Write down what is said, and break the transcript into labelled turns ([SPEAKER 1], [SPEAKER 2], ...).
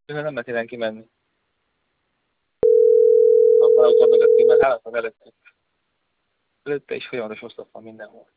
[SPEAKER 1] nem lehet innen kimenni. A pályaudvar mögöttén, mert hálózat előttük. Előtte is folyamatos oszlop van mindenhol.